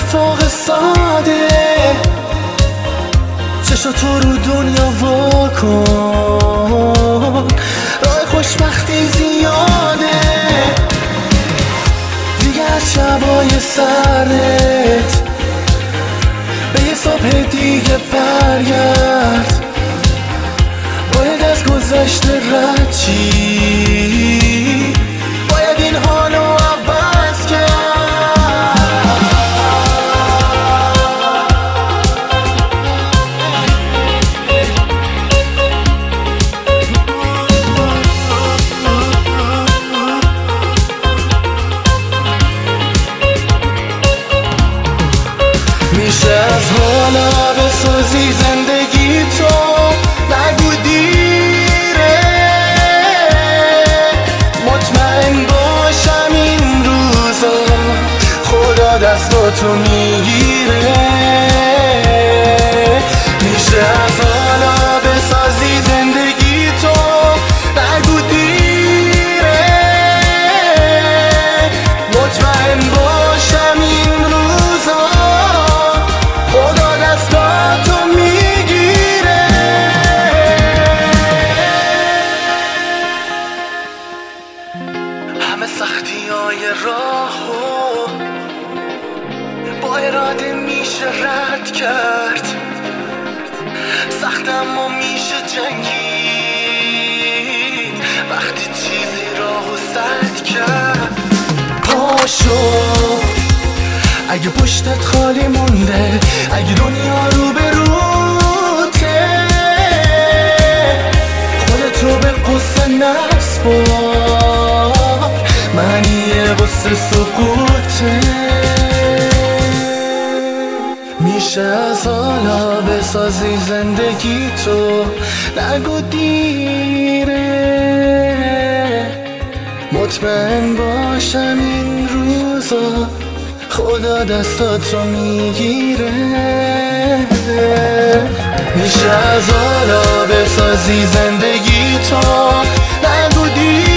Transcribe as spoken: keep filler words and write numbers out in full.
اتفاق ساده، چشا تو رو دنیا وا کن، راه خوشبختی زیاده. دیگه از شبای سرت به یه صبح دیگه برگرد، باید از گذشته رد چی، باید این حالو عوض کرد. میشه از حالا بسازی زندگی تو، نگو دیره، مطمئن باشم این روزا خدا دستاتو میگیره. میشه از حالا بسازی زندگی تو، نگو دیره، مطمئن باشم این روزا خدا دستاتو میگیره. همه سختی های راهو با اراده میشه رد کرد، سخت اما میشه جنگید وقتی چیزی راهو سد کرد. پاشو اگه پشتت خالی مونده، اگه دنیا رو به روته، خودتو به قصه نسپار، معنی قصه سقوطه. میشه از حالا بسازی زندگی تو، نگو دیره، مطمئن باشم این روزا خدا دستاتو میگیره. میشه از حالا بسازی زندگی تو، نگو دیره،